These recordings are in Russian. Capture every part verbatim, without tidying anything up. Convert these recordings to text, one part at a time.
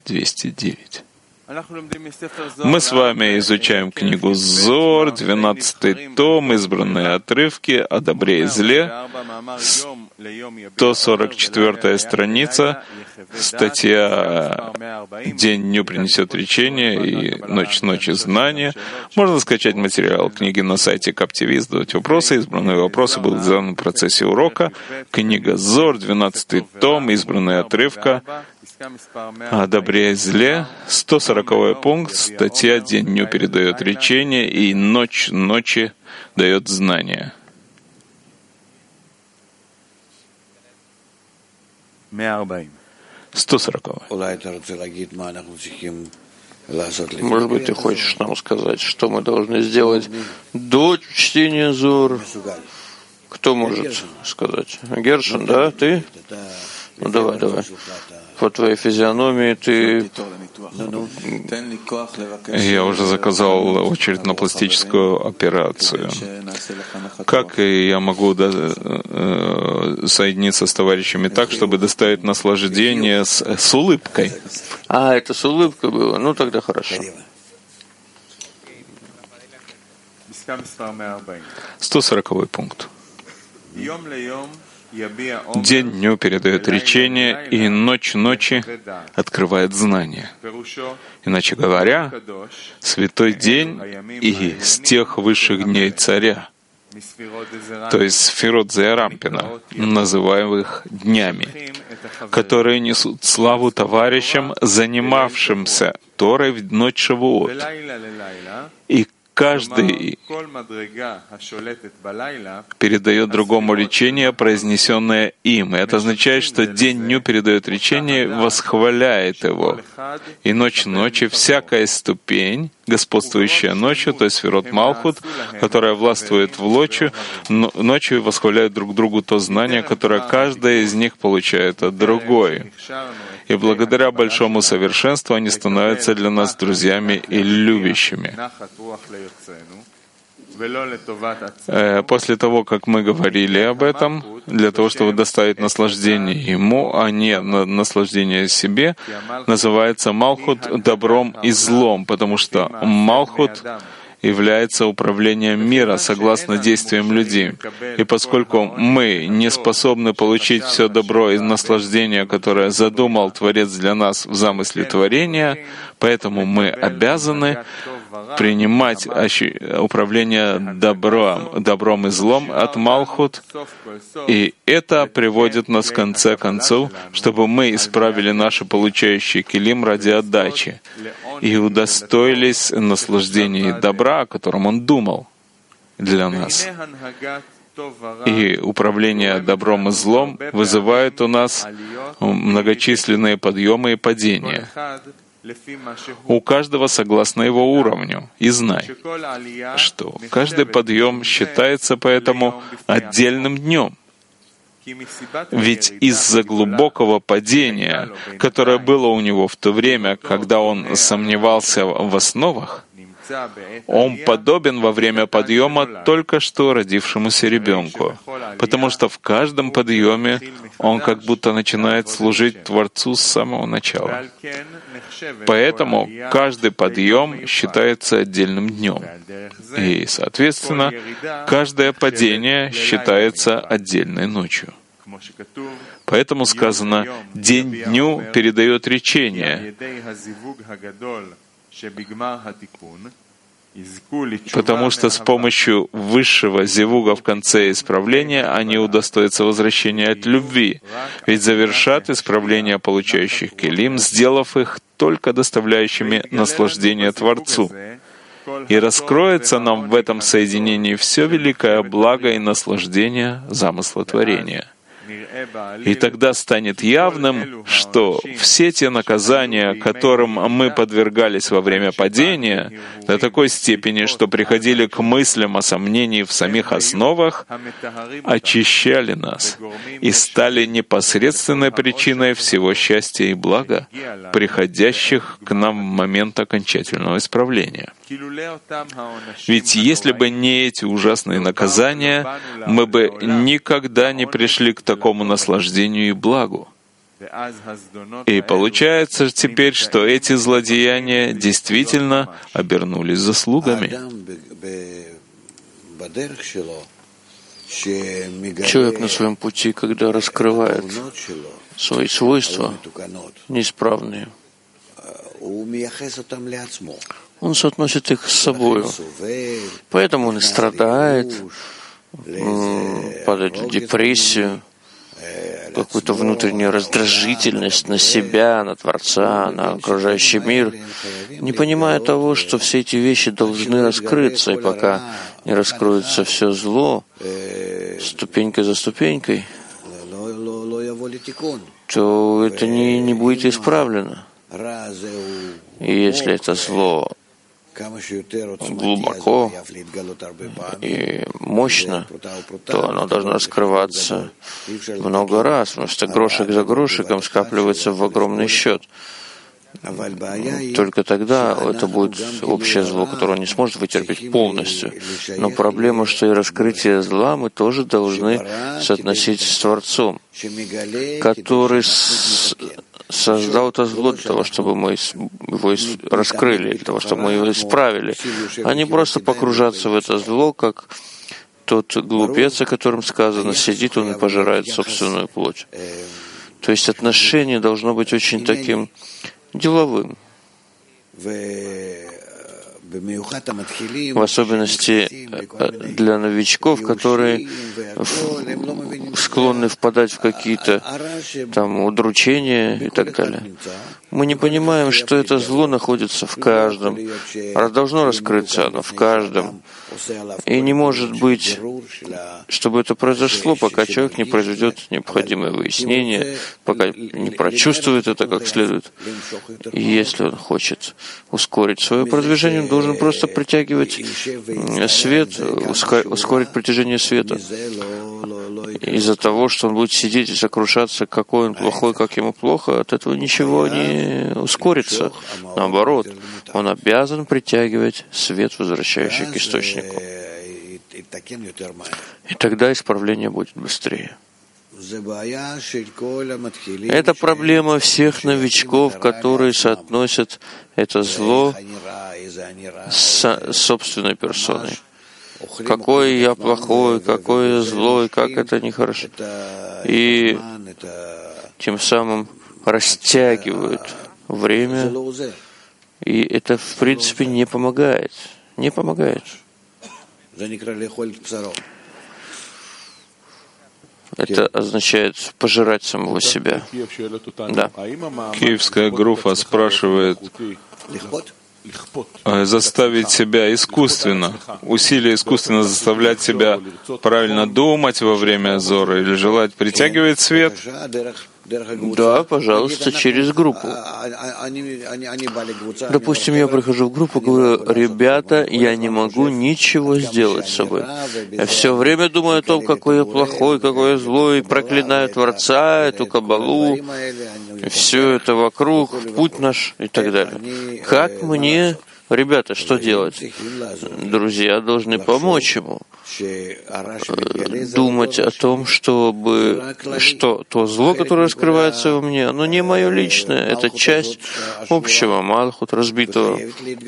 двести девять. Мы с вами изучаем книгу Зор, двенадцатый том, избранные отрывки о добре и зле, сто сорок четвёртая страница, статья «День дню принесет речение» и «Ночь ночи знания». Можно скачать материал книги на сайте КапТВ, задавать вопросы. Избранные вопросы будут заданы в процессе урока. Книга Зор, двенадцатый том, избранные отрывка о добре и зле, сто сороковой пункт, статья «День дню передает речение» и «Ночь ночи дает знания». сто сороковой. Может быть, ты хочешь нам сказать, что мы должны сделать до чтения Зор? Кто может сказать? Гершин, да? Ты? Ну давай, давай. По твоей физиономии ты... Я уже заказал очередь на пластическую операцию. Как я могу соединиться с товарищами так, чтобы доставить наслаждение с, с улыбкой? А, это с улыбкой было? Ну тогда хорошо. сто сороковой пункт. День дню передает речение, и ночь ночи открывает знания. Иначе говоря, святой день и с тех высших дней царя, то есть сферот Зеарампина, называемых днями, которые несут славу товарищам, занимавшимся Торой в ночь Шавуот. И каждый передает другому речение, произнесенное им. И это означает, что день дню передает речение, восхваляет его. И ночь ночи, всякая ступень, господствующая ночью, то есть сферот Малхут, которая властвует в ночью, ночью восхваляют друг другу то знание, которое каждая из них получает от другой. И благодаря большому совершенству они становятся для нас друзьями и любящими. После того, как мы говорили об этом, для того, чтобы доставить наслаждение ему, а не наслаждение себе, называется Малхут добром и злом, потому что Малхут является управлением мира согласно действиям людей. И поскольку мы не способны получить все добро и наслаждение, которое задумал Творец для нас в замысле творения, поэтому мы обязаны принимать управление добром, добром и злом от Малхут, и это приводит нас в конце концов, чтобы мы исправили наши получающие килим ради отдачи и удостоились наслаждения и добра, о котором он думал для нас. И управление добром и злом вызывает у нас многочисленные подъемы и падения. У каждого согласно его уровню. И знай, что каждый подъем считается поэтому отдельным днем. Ведь из-за глубокого падения, которое было у него в то время, когда он сомневался в основах, он подобен во время подъема только что родившемуся ребенку, потому что в каждом подъеме он как будто начинает служить Творцу с самого начала. Поэтому каждый подъем считается отдельным днем, и, соответственно, каждое падение считается отдельной ночью. Поэтому сказано, день дню передает речение, потому что с помощью высшего зевуга в конце исправления они удостоятся возвращения от любви, ведь завершат исправление получающих келим, сделав их только доставляющими наслаждение Творцу. И раскроется нам в этом соединении все великое благо и наслаждение замысла творения. И тогда станет явным, что все те наказания, которым мы подвергались во время падения, до такой степени, что приходили к мыслям о сомнении в самих основах, очищали нас и стали непосредственной причиной всего счастья и блага, приходящих к нам в момент окончательного исправления. Ведь если бы не эти ужасные наказания, мы бы никогда не пришли к такому наслаждению и благу. И получается теперь, что эти злодеяния действительно обернулись заслугами. Человек на своем пути, когда раскрывает свои свойства неисправные, он соотносит их с собой. Поэтому он и страдает, падает в депрессию, какую-то внутреннюю раздражительность на себя, на Творца, на окружающий мир, не понимая того, что все эти вещи должны раскрыться, и пока не раскроется все зло, ступенька за ступенькой, то это не, не будет исправлено. И если это зло глубоко и мощно, то оно должно раскрываться много раз, потому что грошек за грошиком скапливается в огромный счет. Только тогда это будет общее зло, которое он не сможет вытерпеть полностью. Но проблема, что и раскрытие зла мы тоже должны соотносить с Творцом, который с... создал это зло для того, чтобы мы его раскрыли, для того, чтобы мы его исправили, а не просто погружаться в это зло, как тот глупец, о котором сказано, сидит он и пожирает собственную плоть. То есть отношение должно быть очень таким деловым. В особенности для новичков, которые склонны впадать в какие-то там удручения и так далее. Мы не понимаем, что это зло находится в каждом, а должно раскрыться оно в каждом. И не может быть, чтобы это произошло, пока человек не произведет необходимое выяснение, пока не прочувствует это как следует. И если он хочет ускорить свое продвижение, он должен просто притягивать свет, ускорить притяжение света. Из-за того, что он будет сидеть и сокрушаться, какой он плохой, как ему плохо, от этого ничего не ускорится. Наоборот, он обязан притягивать свет, возвращающий к источнику. И тогда исправление будет быстрее. Это проблема всех новичков, которые соотносят это зло с собственной персоной. Какой я плохой, какой я злой, как это нехорошо. И тем самым растягивают время, и это, в принципе, не помогает. Не помогает. Это означает пожирать самого себя. Да. Киевская группа спрашивает, заставить себя искусственно, усилия искусственно заставлять себя правильно думать во время зора или желать притягивать свет? Да, пожалуйста, через группу. Допустим, я прихожу в группу, говорю: ребята, я не могу ничего сделать с собой. Я все время думаю о том, какой я плохой, какой я злой, проклинаю Творца, эту кабалу, все это вокруг, путь наш и так далее. Как мне, ребята, что делать? Друзья должны помочь ему думать о том, чтобы что то зло, которое раскрывается во мне, оно не мое личное, это часть общего Малхут, разбитого.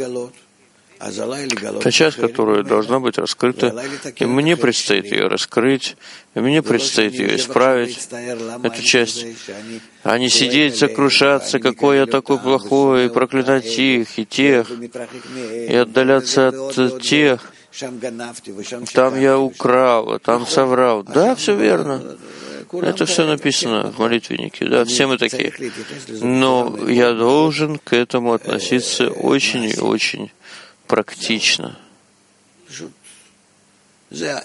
Та часть, которая должна быть раскрыта, и мне предстоит ее раскрыть, и мне предстоит ее исправить, эту часть, а не сидеть, сокрушаться, какой я такой плохой, и проклинать их, и тех, и отдаляться от тех. Там я украл, там соврал. Да, все верно. Это все написано в молитвеннике. Да, все мы такие. Но я должен к этому относиться очень и очень практично. То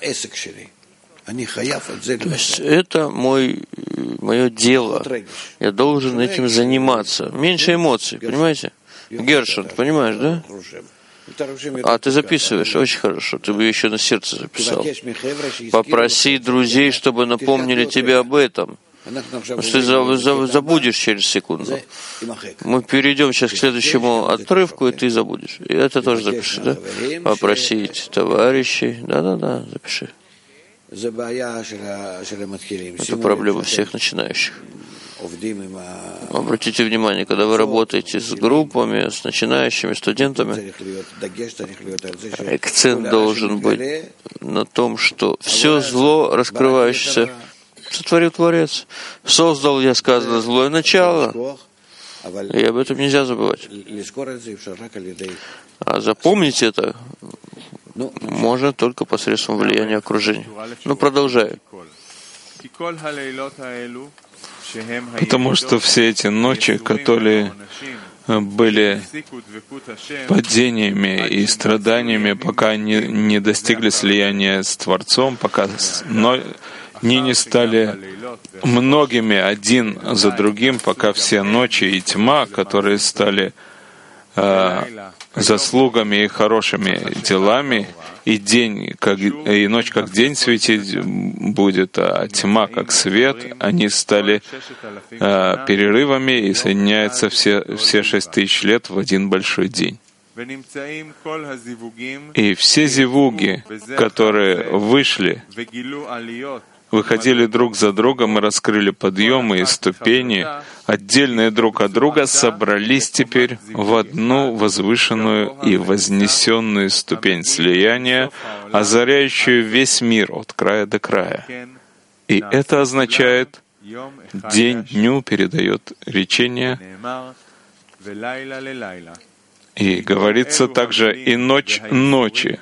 есть это мой, мое дело. Я должен этим заниматься. Меньше эмоций, понимаете? Гершин, ты понимаешь, да? А, ты записываешь? Очень хорошо. Ты бы еще на сердце записал. Попроси друзей, чтобы напомнили тебе об этом. Потому что ты забудешь через секунду. Мы перейдем сейчас к следующему отрывку, и ты забудешь. И это тоже запиши, да? Попросить товарищей. Да-да-да, запиши. Это проблема всех начинающих. Обратите внимание, когда вы работаете с группами, с начинающими студентами, акцент должен быть на том, что все зло, раскрывающееся, сотворил Творец. Создал, я сказано, злое начало, и об этом нельзя забывать. А запомнить это можно только посредством влияния окружения. Ну, продолжаю. Потому что все эти ночи, которые были падениями и страданиями, пока не, не достигли слияния с Творцом, пока но, не, не стали многими один за другим, пока все ночи и тьма, которые стали э, заслугами и хорошими делами, и день, как, и ночь как день светить будет, а тьма как свет, они стали э, перерывами и соединяются все, все шесть тысяч лет в один большой день. И все зивуги, которые вышли, выходили друг за другом и раскрыли подъемы и ступени, отдельные друг от друга, собрались теперь в одну возвышенную и вознесенную ступень слияния, озаряющую весь мир от края до края. И это означает, день дню передает речение, и говорится также и ночь ночи,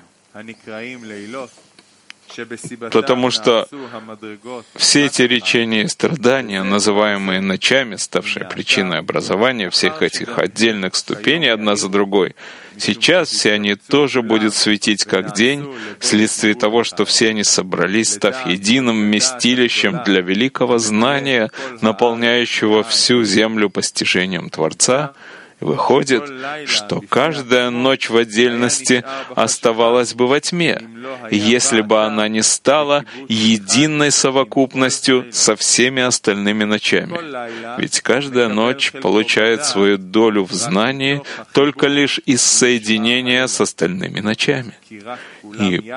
потому что все эти речения и страдания, называемые ночами, ставшие причиной образования всех этих отдельных ступеней одна за другой, сейчас все они тоже будут светить как день, вследствие того, что все они собрались, став единым вместилищем для великого знания, наполняющего всю землю постижением Творца. Выходит, что каждая ночь в отдельности оставалась бы во тьме, если бы она не стала единой совокупностью со всеми остальными ночами. Ведь каждая ночь получает свою долю в знании только лишь из соединения с остальными ночами. И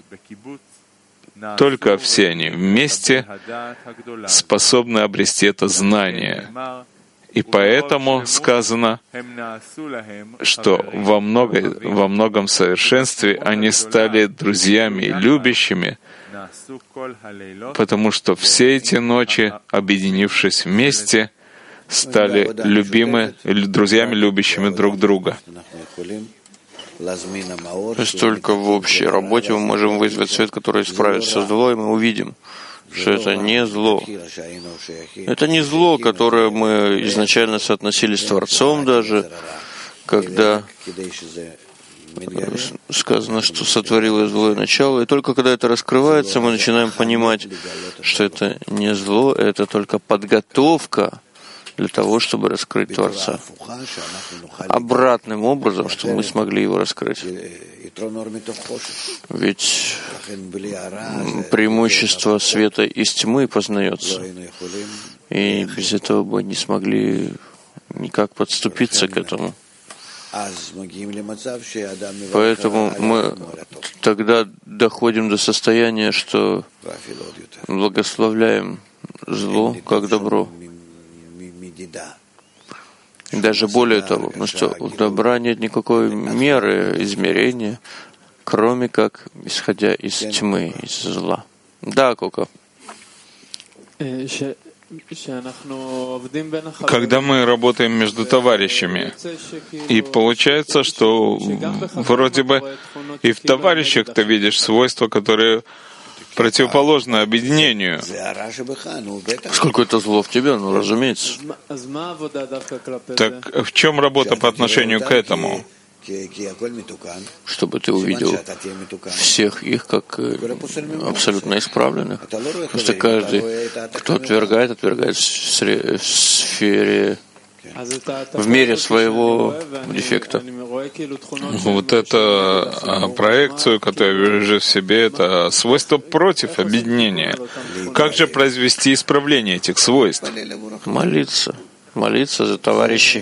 только все они вместе способны обрести это знание. И поэтому сказано, что во, много, во многом совершенстве они стали друзьями и любящими, потому что все эти ночи, объединившись вместе, стали любимы, друзьями, любящими друг друга. То есть только в общей работе мы можем вызвать свет, который исправит все зло, и мы увидим, что это не зло. Это не зло, которое мы изначально соотносили с Творцом даже, когда сказано, что сотворило злое начало. И только когда это раскрывается, мы начинаем понимать, что это не зло, это только подготовка для того, чтобы раскрыть Творца. Обратным образом, чтобы мы смогли его раскрыть. Ведь преимущество света из тьмы познается. И без этого бы не смогли никак подступиться к этому. Поэтому мы тогда доходим до состояния, что благословляем зло как добро. И даже более того, ну что, у добра нет никакой меры, измерения, кроме как исходя из тьмы, из зла. Да, Кока. Когда мы работаем между товарищами, и получается, что вроде бы и в товарищах ты видишь свойства, которые противоположно объединению. Сколько это зло в тебе, ну, разумеется. Так в чем работа по отношению к этому? Чтобы ты увидел всех их как абсолютно исправленных. Потому что каждый, кто отвергает, отвергает в сфере, в мере своего дефекта. Вот эту проекцию, которую я вижу в себе, это свойство против объединения. Как же произвести исправление этих свойств? Молиться. Молиться за товарищей.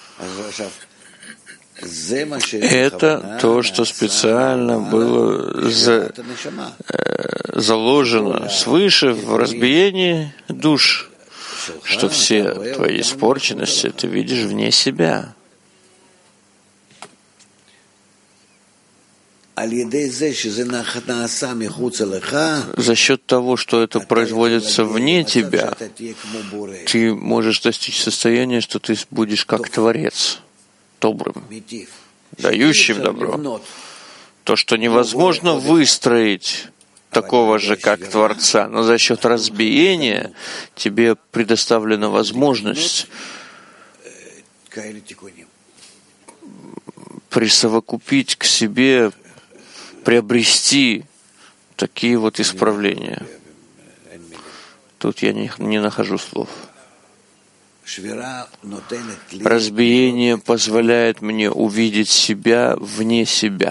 Это то, что специально было за, э, заложено свыше в разбиении душ, что все твои испорченности ты видишь вне себя. За счет того, что это производится вне тебя, ты можешь достичь состояния, что ты будешь как Творец, добрым, дающим добро. То, что невозможно выстроить такого же, как Творца, но за счет разбиения тебе предоставлена возможность присовокупить к себе, приобрести такие вот исправления. Тут я не, не нахожу слов. Разбиение позволяет мне увидеть себя вне себя.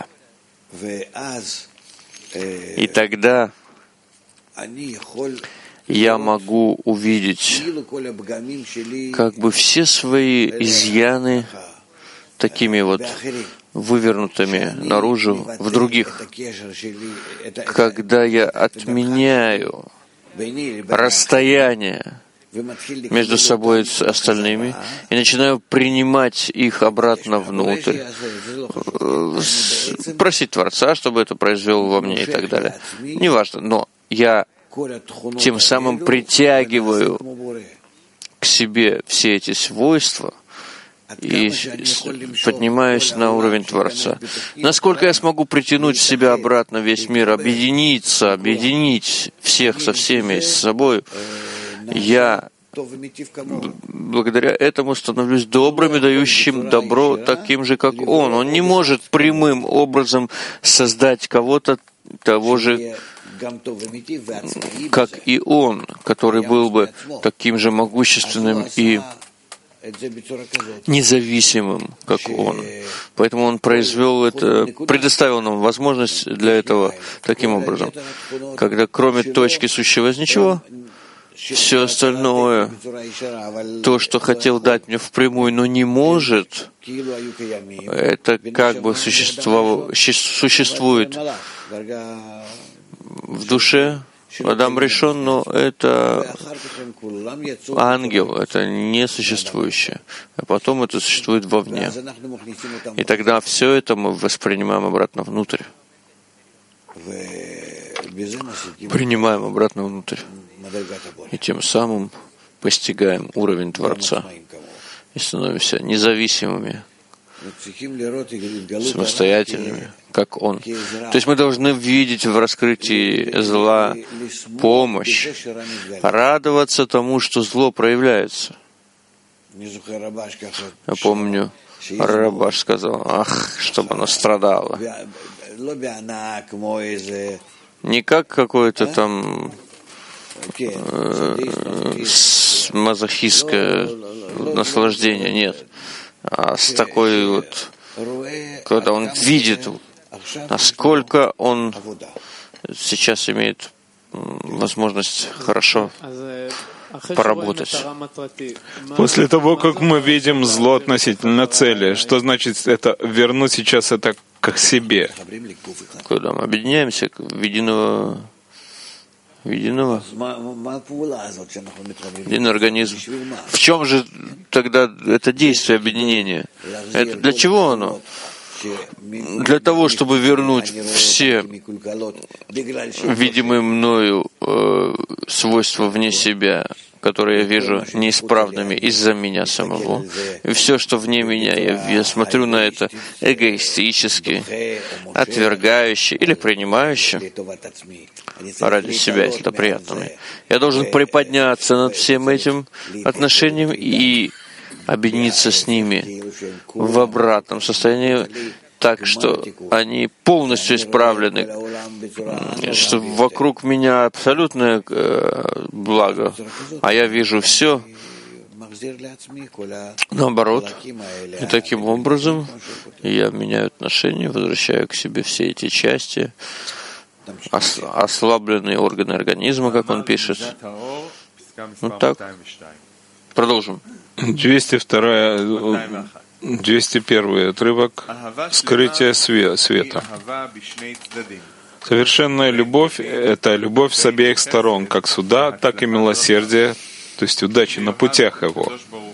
И тогда я могу увидеть как бы все свои изъяны такими вот вывернутыми наружу в других. Когда я отменяю расстояние между собой и остальными и начинаю принимать их обратно внутрь, просить Творца, чтобы это произвел во мне и так далее. Неважно, но я тем самым притягиваю к себе все эти свойства и поднимаюсь на уровень Творца. Насколько я смогу притянуть в себя обратно весь мир, объединиться, объединить всех со всеми, с собой, я благодаря этому становлюсь добрым и дающим добро таким же, как Он. Он не может прямым образом создать кого-то того же, как и Он, который был бы таким же могущественным и независимым, как Он. Поэтому Он произвел это, предоставил нам возможность для этого таким образом. Когда кроме точки сущего из ничего, все остальное, то, что хотел дать мне впрямую, но не может, это как бы существует, существует в душе. Адам решен, но это ангел, это несуществующее. А потом это существует вовне. И тогда все это мы воспринимаем обратно внутрь. Принимаем обратно внутрь. И тем самым постигаем уровень Творца. И становимся независимыми, самостоятельными, как Он. То есть мы должны видеть в раскрытии зла помощь, радоваться тому, что зло проявляется. Я помню, Рабаш сказал, ах, чтобы оно страдало. Не как какое-то там э, мазохистское наслаждение, нет. А с такой вот, когда он видит, насколько он сейчас имеет возможность хорошо поработать. После того, как мы видим зло относительно цели, что значит это вернуть сейчас это к себе? Когда мы объединяемся в единого, в единого, единый организм. В чем же тогда это действие объединения? Это для чего оно? Для того, чтобы вернуть все видимые мною э, свойства вне себя, которые я вижу неисправными из-за меня самого. И все, что вне меня, я, я смотрю на это эгоистически, отвергающе или принимающе ради себя, если это приятно мне. Я должен приподняться над всем этим отношением и объединиться с ними в обратном состоянии, так что они полностью исправлены, что вокруг меня абсолютное благо, а я вижу все наоборот. И таким образом я меняю отношения, возвращаю к себе все эти части, ос- ослабленные органы организма, как он пишет. Вот так. Продолжим. двести вторая, двести первый отрывок «Скрытие света». Совершенная любовь — это любовь с обеих сторон, как суда, так и милосердие, то есть удачи на путях его.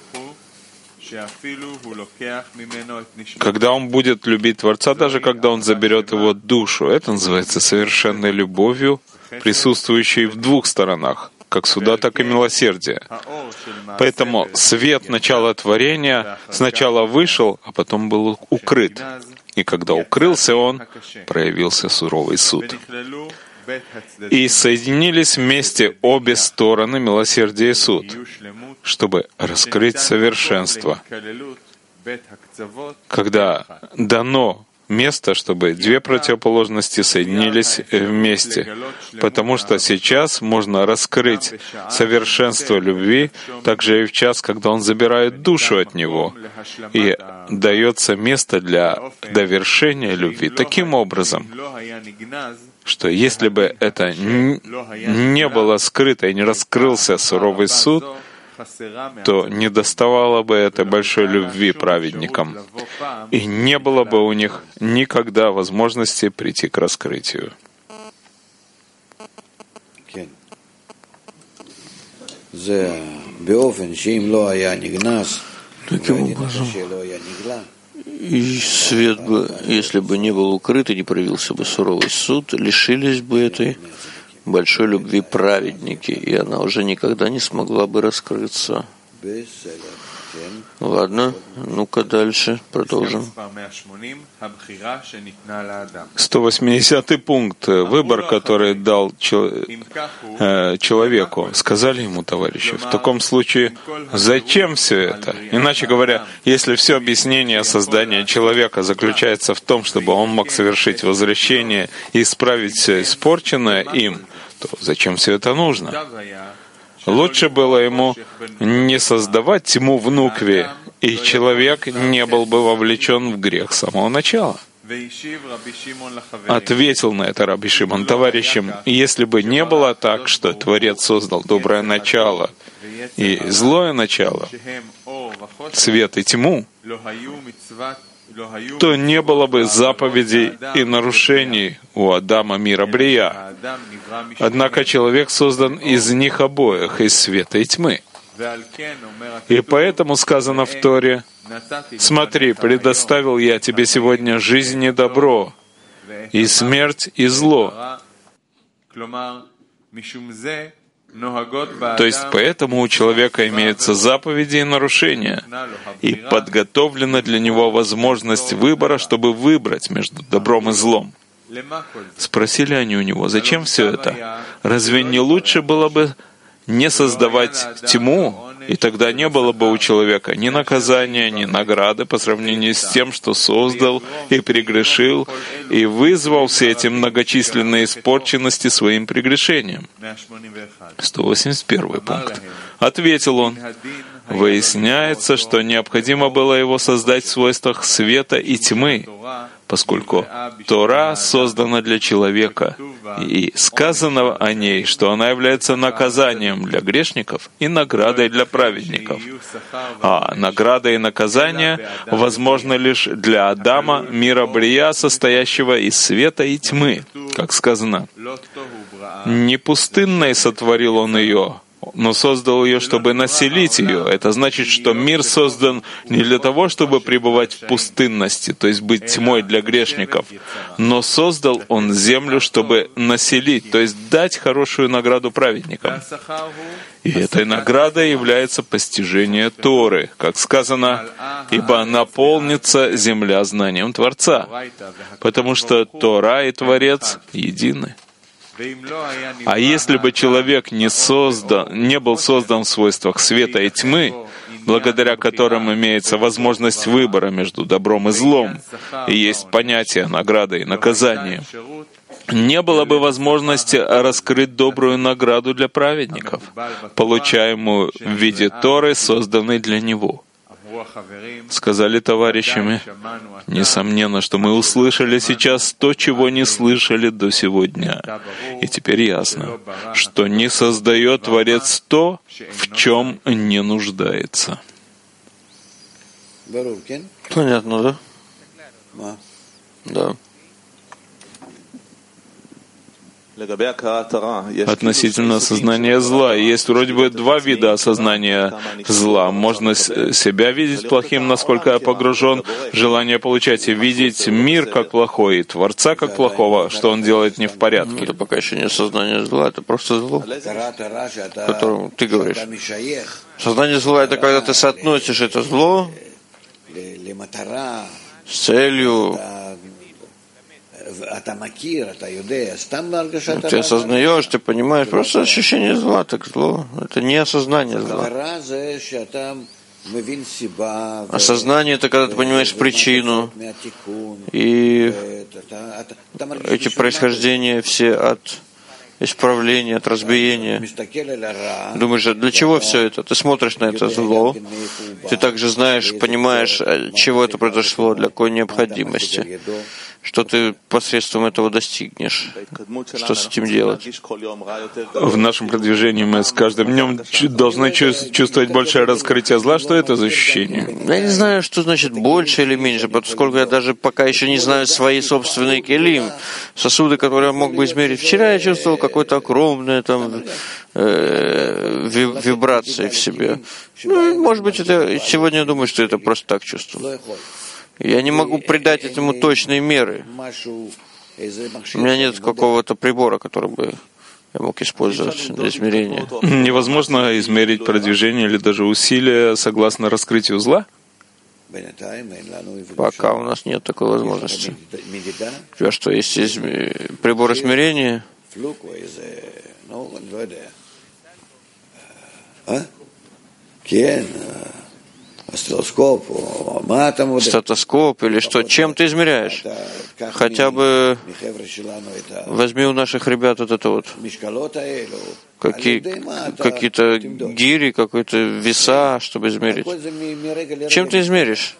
Когда он будет любить Творца, даже когда он заберет его душу, это называется совершенной любовью, присутствующей в двух сторонах, как суда, так и милосердия. Поэтому свет начала творения сначала вышел, а потом был укрыт. И когда укрылся он, проявился суровый суд. И соединились вместе обе стороны, милосердие и суд, чтобы раскрыть совершенство, когда дано место, чтобы две противоположности соединились вместе, потому что сейчас можно раскрыть совершенство любви, также и в час, когда он забирает душу от него, и дается место для довершения любви таким образом, что если бы это не было скрыто и не раскрылся суровый суд, то не доставало бы этой большой любви праведникам, и не было бы у них никогда возможности прийти к раскрытию. Таким образом, и свет бы, если бы не был укрыт и не проявился бы суровый суд, лишились бы этой большой любви праведники, и она уже никогда не смогла бы раскрыться. Ладно, ну-ка дальше, продолжим. сто восьмидесятый пункт. Выбор, который дал человеку. Сказали ему товарищи, в таком случае, зачем все это? Иначе говоря, если все объяснение создания человека заключается в том, чтобы он мог совершить возвращение и исправить все испорченное им, то зачем все это нужно? Лучше было ему не создавать тьму в нукве, и человек не был бы вовлечен в грех с самого начала. Ответил на это Раби Шимон товарищам, если бы не было так, что Творец создал доброе начало и злое начало, свет и тьму, то не было бы заповедей и нарушений у Адама мира Брия. Однако человек создан из них обоих, из света и тьмы. И поэтому сказано в Торе: «Смотри, предоставил я тебе сегодня жизнь и добро, и смерть и зло». То есть поэтому у человека имеются заповеди и нарушения, и подготовлена для него возможность выбора, чтобы выбрать между добром и злом. Спросили они у него, зачем все это? Разве не лучше было бы не создавать тьму, и тогда не было бы у человека ни наказания, ни награды по сравнению с тем, что создал и прегрешил, и вызвал все эти многочисленные испорченности своим прегрешением. сто восемьдесят первый пункт. Ответил он: выясняется, что необходимо было его создать в свойствах света и тьмы, поскольку Тора создана для человека, и сказано о ней, что она является наказанием для грешников и наградой для праведников. А награда и наказание возможны лишь для Адама, мира Брия, состоящего из света и тьмы, как сказано. «Не пустынной сотворил он ее, но создал ее, чтобы населить ее». Это значит, что мир создан не для того, чтобы пребывать в пустынности, то есть быть тьмой для грешников, но создал он землю, чтобы населить, то есть дать хорошую награду праведникам. И этой наградой является постижение Торы, как сказано: «Ибо наполнится земля знанием Творца», потому что Тора и Творец едины. А если бы человек не, создан, не был создан в свойствах света и тьмы, благодаря которым имеется возможность выбора между добром и злом, и есть понятие награды и наказания, не было бы возможности раскрыть добрую награду для праведников, получаемую в виде Торы, созданной для него. Сказали товарищами, несомненно, что мы услышали сейчас то, чего не слышали до сегодня. И теперь ясно, что не создает Творец то, в чем не нуждается. Понятно, да? Да. Относительно осознания зла. Есть вроде бы два вида осознания зла. Можно себя видеть плохим, насколько я погружен, желание получать, и видеть мир как плохой, и Творца как плохого, что он делает не в порядке. Это пока еще не осознание зла, это просто зло, о котором ты говоришь. Сознание зла — это когда ты соотносишь это зло с целью. Ты осознаешь, ты понимаешь, просто ощущение зла, так зло. Это не осознание зла. Осознание — это когда ты понимаешь причину, и эти происхождения все от исправления, от разбиения. Думаешь, для чего все это? Ты смотришь на это зло, ты также знаешь, понимаешь, от чего это произошло, для какой необходимости, что ты посредством этого достигнешь, что с этим делать. В нашем продвижении мы с каждым днем должны чувствовать большее раскрытие зла. Что это за ощущение? Я не знаю, что значит больше или меньше, поскольку я даже пока еще не знаю свои собственные келим, сосуды, которые я мог бы измерить. Вчера я чувствовал какое-то огромное там э, вибрации в себе. Ну, может быть, это сегодня я думаю, что это просто так чувствую. Я не могу придать этому точные меры. У меня нет какого-то прибора, который бы я мог использовать для измерения. Невозможно измерить продвижение или даже усилия согласно раскрытию зла? Пока у нас нет такой возможности. У тебя что, есть изм... прибор измерения? Стетоскоп или что? Чем ты измеряешь? Хотя бы возьми у наших ребят вот это вот. Какие, какие-то гири, какие-то веса, чтобы измерить. Чем ты измеришь?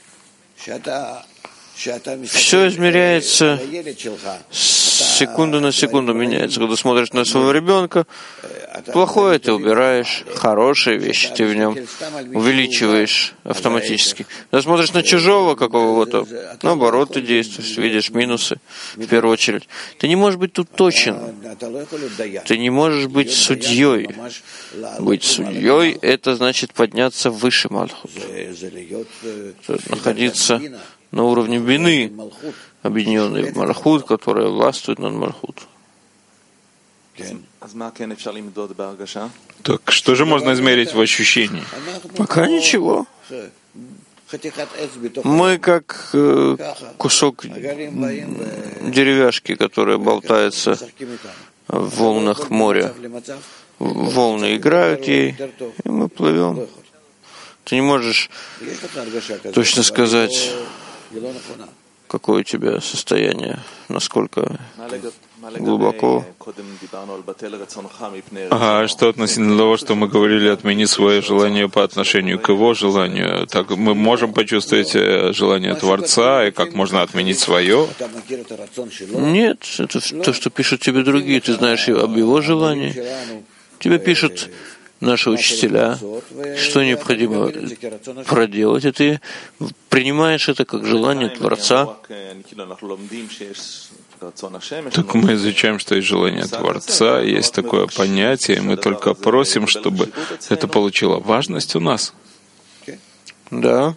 Все измеряется, с секунды на секунду меняется. Когда смотришь на своего ребенка, плохое ты убираешь, хорошие вещи ты в нем увеличиваешь автоматически. Когда смотришь на чужого какого-то, наоборот, ты действуешь, видишь минусы в первую очередь. Ты не можешь быть тут точен. Ты не можешь быть судьей. Быть судьей — это значит подняться выше Малхут. Находиться на уровне бины, объединенный в Малхут, которая властвует над Малхут. Так что же можно измерить в ощущении? Пока ничего. Мы как э, кусок деревяшки, которая болтается в волнах моря. Волны играют ей, и мы плывем. Ты не можешь точно сказать, какое у тебя состояние, насколько глубоко. А что относительно того, что мы говорили, отмени свое желание по отношению к его желанию? Так мы можем почувствовать желание Творца, и как можно отменить свое? Нет, это то, что пишут тебе другие, ты знаешь об его желании. Тебе пишут наши учителя, что необходимо проделать, и ты принимаешь это как желание Творца. Так мы изучаем, что есть желание Творца, есть такое понятие, и мы только просим, чтобы это получило важность у нас. Да.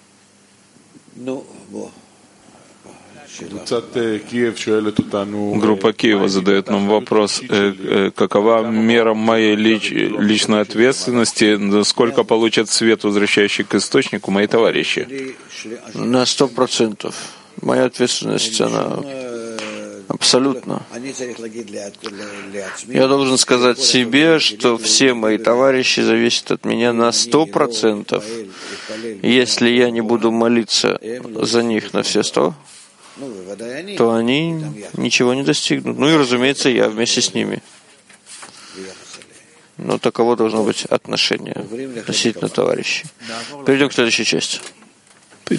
Группа Киева задает нам вопрос, э, э, какова мера моей лич, личной ответственности, сколько получат свет, возвращающий к источнику, мои товарищи? На сто процентов. Моя ответственность, она абсолютно. Я должен сказать себе, что все мои товарищи зависят от меня на сто процентов. Если я не буду молиться за них на все сто, то они ничего не достигнут. Ну и, разумеется, я вместе с ними. Но таково должно быть отношение относительно товарищей. Перейдем к следующей части.